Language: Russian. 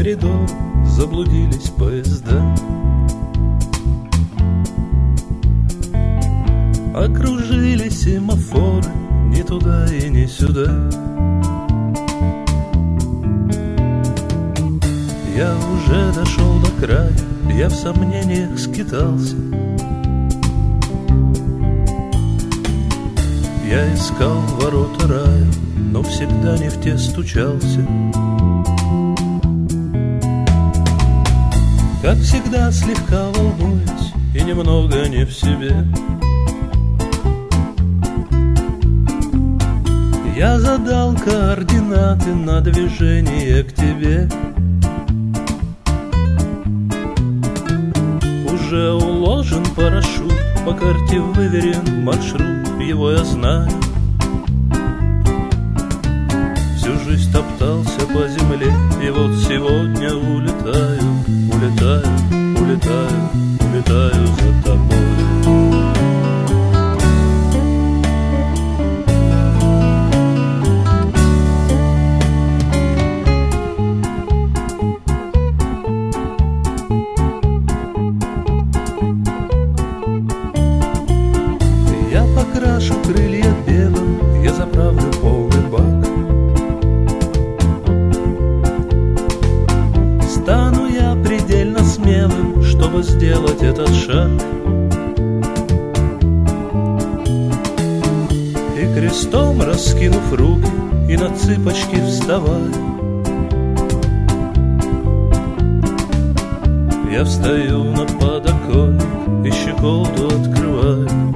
коридор заблудились поезда. Окружили семафоры ни туда и ни сюда. Я уже дошел до края, я в сомнениях скитался. Я искал ворота рая, но всегда не в те стучался. Как всегда слегка волнуюсь и немного не в себе. Я задал координаты на движение к тебе. Уже уложен парашют, по карте выверен маршрут, его я знаю. Всю жизнь топтался по земле, и вот сегодня улетаю, улетаю, улетаю, улетаю за тобой. Покрашу крылья белым, я заправлю полный бак. Стану я предельно смелым, чтобы сделать этот шаг. И крестом раскинув руки, и на цыпочки вставая, я встаю на подоконник и щеколду открываю.